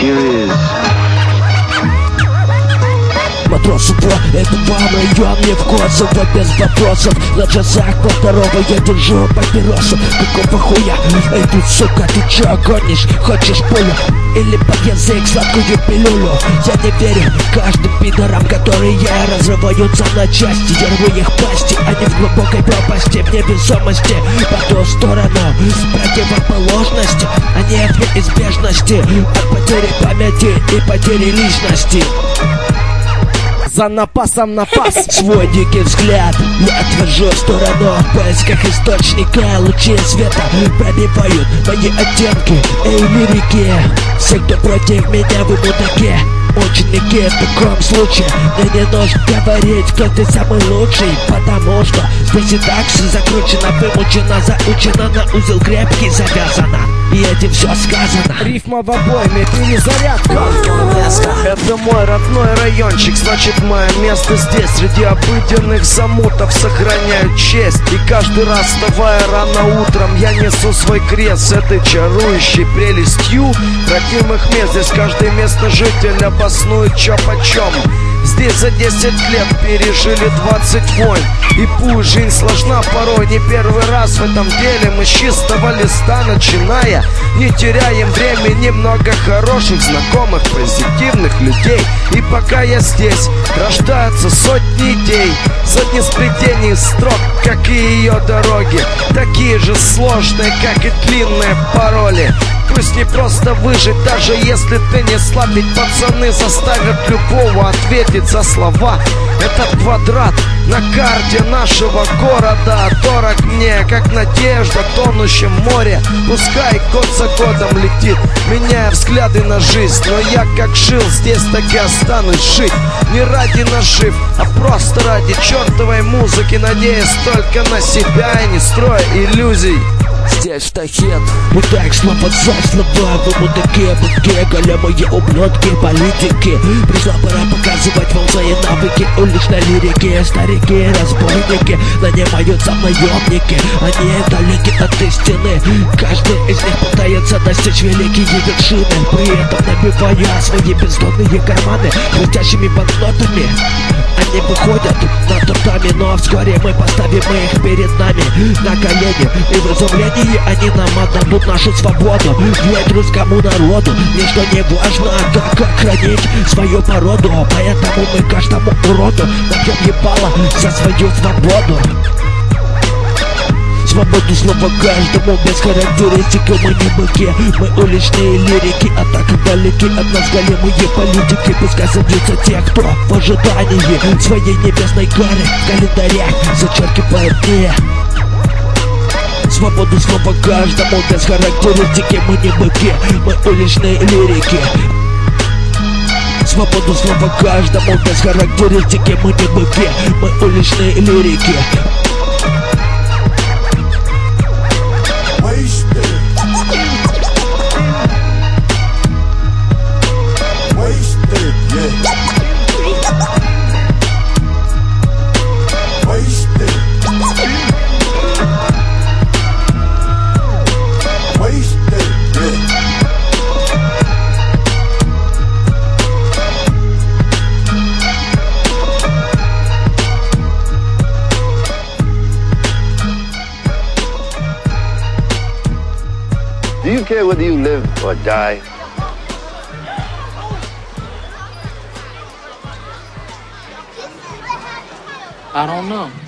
here is. Матрос упор, это вам район не в Косово, без вопросов. На часах по второго я держу папиросу. Какого хуя? Эй, ты, сука, ты чё гонишь? Хочешь пулю? Или под язык сладкую пилюлю? Я не верю каждым пидорам, которые разрываются на части. Я рву их пасти, они в глубокой пропасти, в невесомости. По ту сторону противоположности, они в неизбежности от потери памяти и потери личности. За напасом напас. Свой дикий взгляд я отвожу в сторону. В поисках источника лучи света пробивают мои оттенки. Эй, лирики, все, кто против меня, вы мудаки. Ученики, в таком случае мне не нужно говорить, кто ты самый лучший, потому что здесь и так все закручено, вымучено, заучено, на узел крепкий завязано. И этим все сказано. Рифма в обойме, перезарядка. Это мой родной райончик, значит мое место здесь. Среди обыденных замутов сохраняю честь. И каждый раз, вставая рано утром, я несу свой крест с этой чарующей прелестью родимых мест. Здесь каждый местный житель обоснует чё почем. Здесь за 10 лет пережили 20 войн. И пусть жизнь сложна порой, не первый раз в этом деле. Мы с чистого листа начиная, не теряем времени. Много хороших, знакомых, позитивных людей. И пока я здесь, рождаются сотни идей. Сотни сплетений строк, как и ее дороги. Такие же сложные, как и длинные пароли. Пусть не просто выжить, даже если ты не слаб. Ведь пацаны заставят любого ответить за слова. Этот квадрат на карте нашего города дорог мне, как надежда в тонущем море. Пускай год за годом летит, меняя взгляды на жизнь. Но я как жил здесь, так и останусь жить. Не ради нажив, а просто ради чертовой музыки. Надеясь только на себя и не строя иллюзий. Здесь штахет. И так слово за слова, вы мудаки, быки, големые ублюдки, политики. Пришла пора показывать вам свои навыки уличной лирики. Старики, разбойники, нанимаются наемники. Они далеки от истины. Каждый из них пытается достичь великие вершины, при этом набивая свои бездонные карманы крутящими банкнотами. Они выходят на татами, но вскоре мы поставим их перед нами на колени. И в разумлении они нам отдадут нашу свободу. Ведь русскому народу ничто не важно, как охранить свою породу. Поэтому мы каждому уроду набьем ебало за свою свободу. Свободу слова каждому, без характеристики. Мы не быки, мы уличные лирики. А так как далеки от нас големые политики. Пускай садятся те, кто в ожидании своей небесной гары в календарях зачеркивают дни. Свободу слова каждому, без характеристики. Мы не быки, мы уличные лирики. Свободу слова каждому, без характеристики. Мы не быки, мы уличные лирики. Do you care whether you live or die? I don't know.